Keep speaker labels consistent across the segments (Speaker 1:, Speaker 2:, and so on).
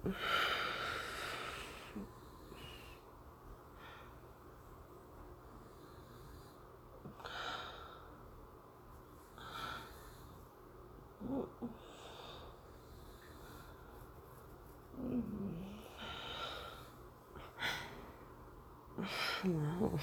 Speaker 1: Hello.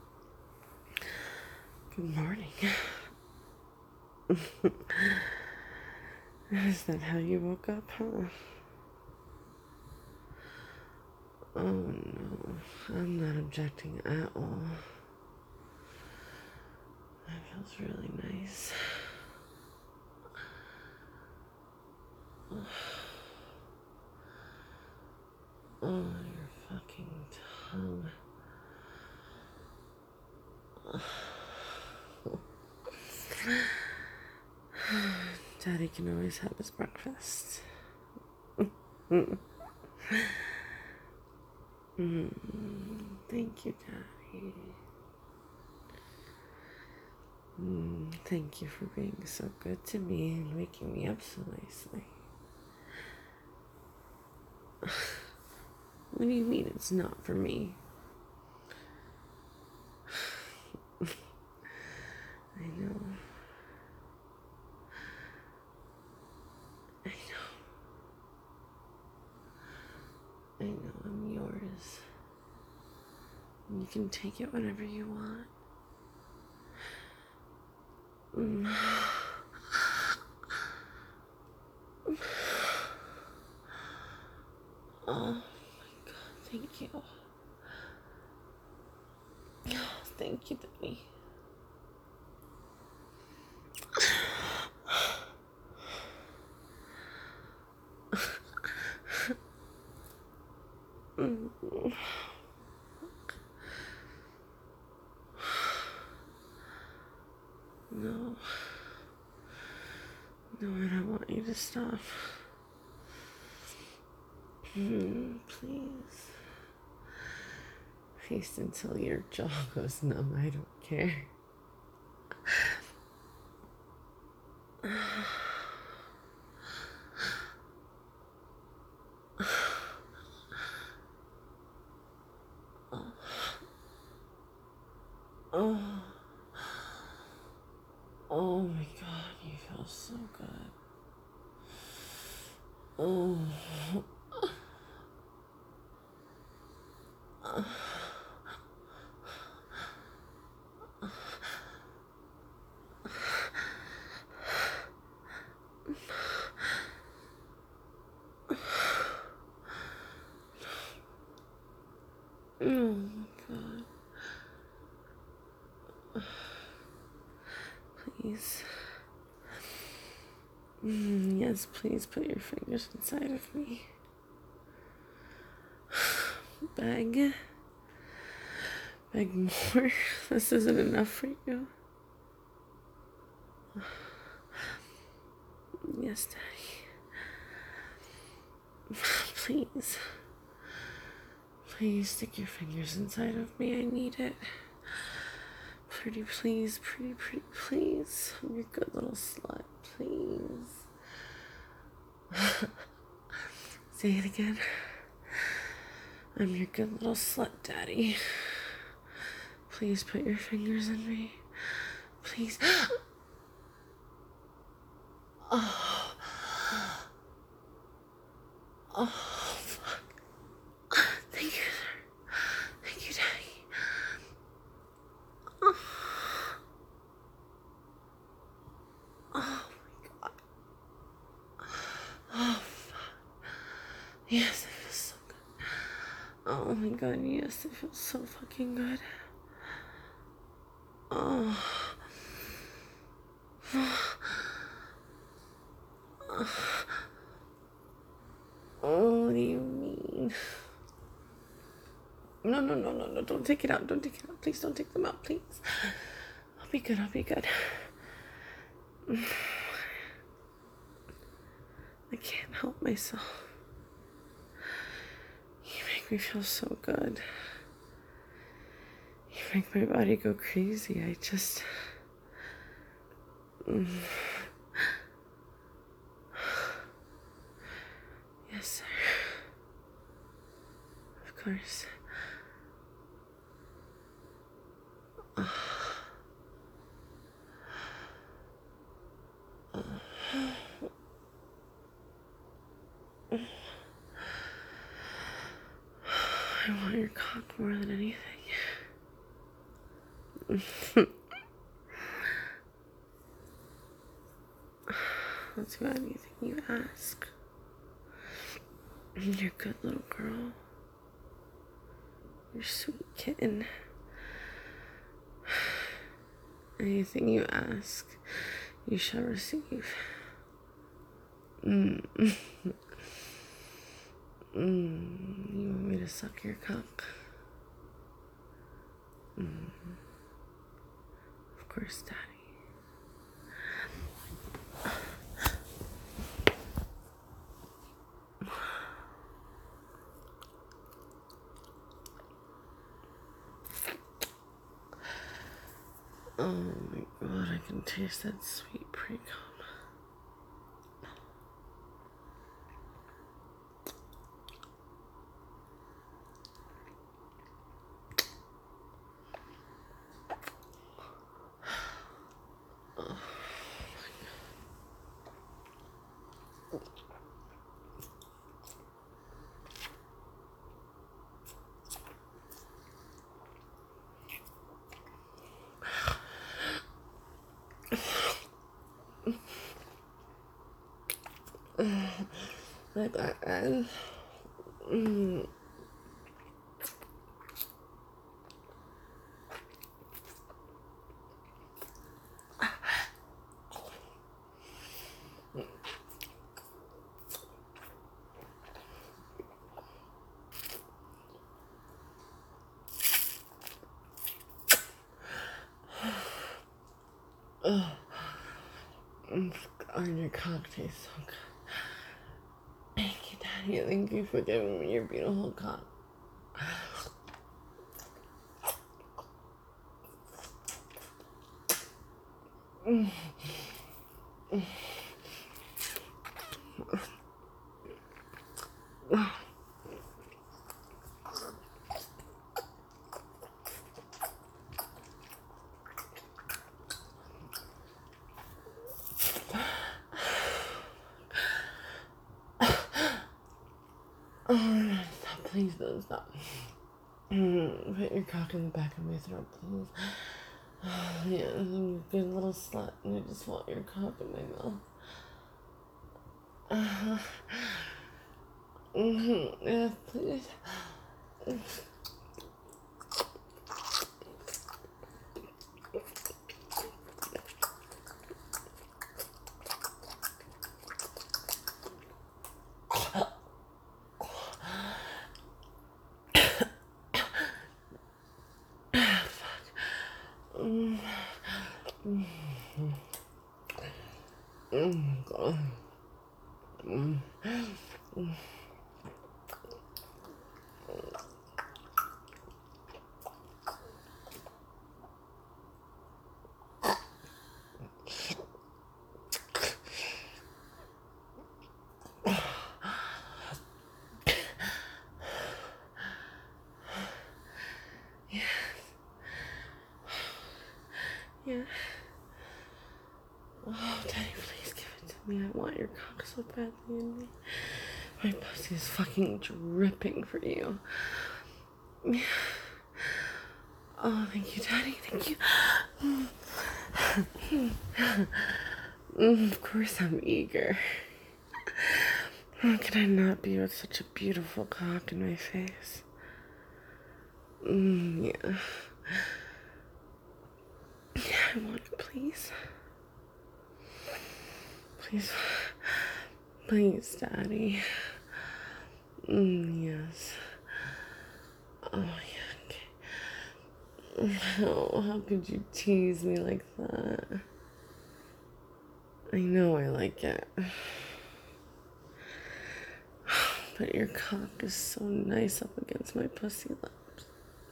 Speaker 1: Good morning. Is that how you woke up, huh? Oh no, I'm not objecting at all. That feels really nice. Oh, your fucking tongue. Daddy can always have his breakfast. Thank you, Daddy. Thank you for being so good to me and waking me up so nicely. What do you mean it's not for me? I know. I know. I know I'm yours. You can take it whenever you want. Oh my God, thank you. Oh, thank you, Daddy. No. No, I don't want you to stop. Please. Please, until your jaw goes numb, I don't care. Oh. Oh my God, you feel so good. Oh. Oh my God. Please. Yes, please put your fingers inside of me. Beg. Beg more. This isn't enough for you. Yes, Daddy. Please. Please stick your fingers inside of me. I need it. Pretty please, pretty please. I'm your good little slut, please. Say it again. I'm your good little slut, Daddy. Please put your fingers in me. Please. Oh. Oh, fuck. Thank you, sir. Thank you, Daddy. Oh. Oh my God. Oh, fuck. Yes, it feels so good. Oh my God, yes, it feels so fucking good. Oh. Oh, what do you mean? No, don't take it out, don't take it out. Please don't take them out, please. I'll be good, I'll be good. I can't help myself. You make me feel so good. You make my body go crazy. I just... Yes, sir. course. I want your cock more than anything. I'll do anything you ask. You're a good little girl. You're a sweet kitten. Anything you ask, you shall receive. You want me to suck your cock? Of course, Daddy. Oh my God, I can taste that sweet pre-cum. Like that. On your cock tastes so good. Thank you, Daddy. Thank you for giving me your beautiful cock. Oh, stop. Please don't stop. Put your cock in the back of my throat, please. Yeah, I'm a good little slut, and I just want your cock in my mouth. Yeah, please. God. Yeah. Oh, Daddy, please give it to me. I want your cock so badly in me. My pussy is fucking dripping for you. Oh, thank you, Daddy. Thank you. Of course I'm eager. How can I not be with such a beautiful cock in my face? Yeah. Yeah, I want it, please. Please. Please, Daddy. Yes. Oh, yeah, okay. Oh, how could you tease me like that? I know I like it. But your cock is so nice up against my pussy lips.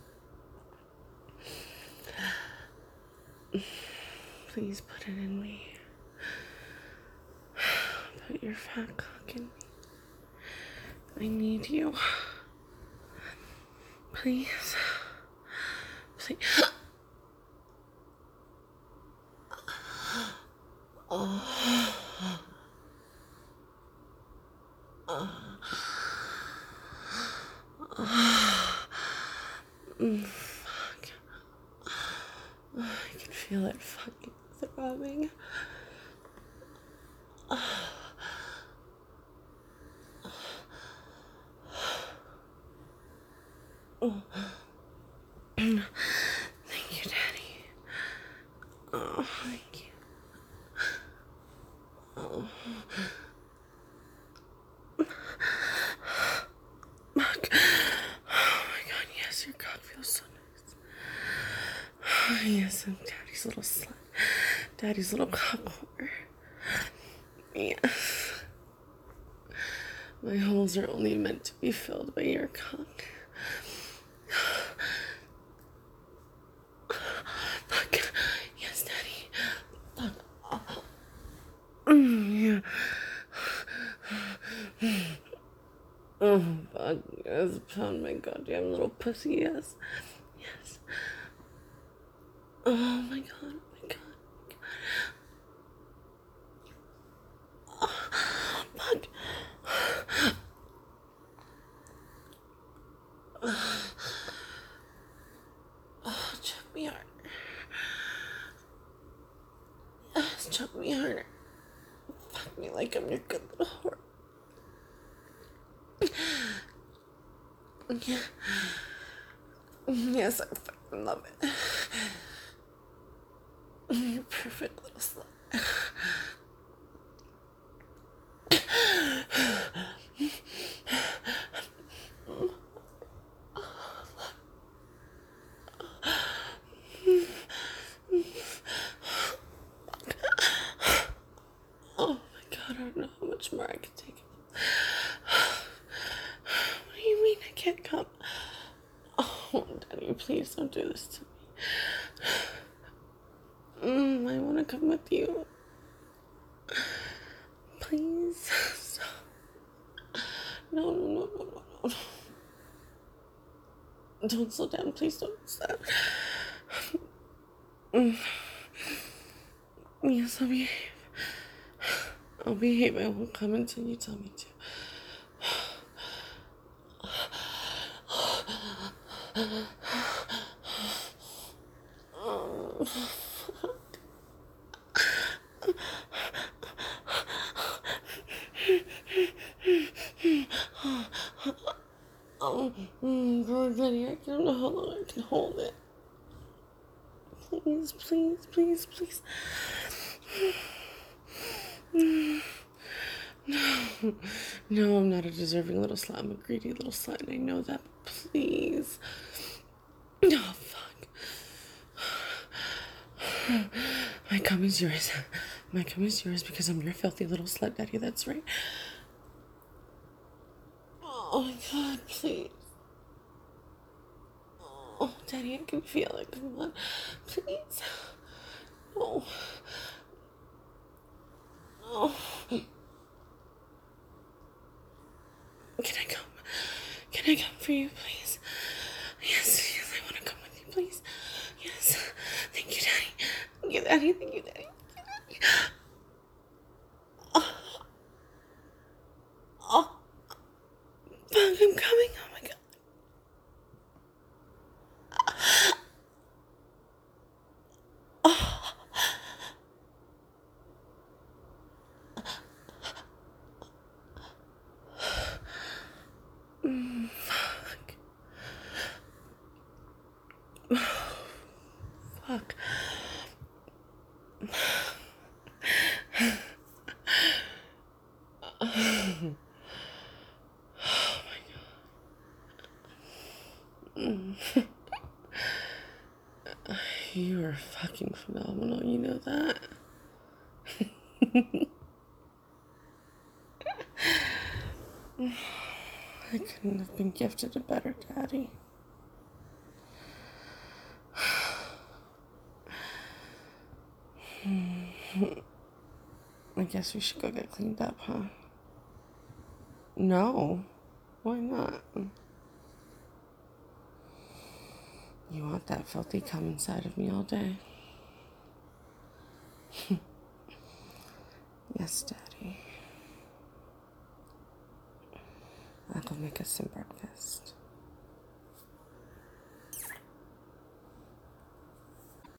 Speaker 1: Please put it in me. Put your fat cock in me. I need you. Please. Please. Oh. Fuck. I can feel it fucking throbbing. Thank you, Daddy. Oh, thank you. Oh. Fuck. Oh my god, yes, your cock feels so nice. Oh, yes, I'm Daddy's little slut. Daddy's little cock whore. Yes. My holes are only meant to be filled by your cock. Fuck. Yes, Daddy. Fuck. Yeah. Oh, fuck. Yes, pound my goddamn little pussy, yes. Yes. Oh my god, oh my god. Oh, fuck. Oh, choke me hard. Yes, choke me harder. Fuck me like I'm your good little whore. Yeah. Yes, I fucking love it. You're perfect little slut. Oh my god, I don't know how much more I can take. What do you mean I can't come? Oh, Daddy, please don't do this to me. I want to come with you. Please. Stop. No, no, no, no, no, no. Don't slow down. Please don't stop. Yes, I'll behave. I'll behave. I won't come until you tell me to. God, Daddy, I don't know how long I can hold it. Please, please, please, please. No, no, I'm not a deserving little slut. I'm a greedy little slut, and I know that. But please. Oh, fuck. My cum is yours. My cum is yours because I'm your filthy little slut, Daddy. That's right. Oh my god, please. Oh, Daddy, I can feel it. Come on. Please. Oh. Oh. Can I come? Can I come for you, please? Yes, yes, I want to come with you, please. Yes. Thank you, Daddy. Thank you, Daddy. Thank you, Daddy. Thank you, Daddy. Oh. Oh. Fuck, I'm coming. Oh my god. Fuck. Fuck. Oh my god. You are fucking phenomenal. You know that? I couldn't have been gifted a better daddy. I guess we should go get cleaned up, huh? No. Why not? You want that filthy cum inside of me all day? Yes, Daddy. I'll go make us some breakfast.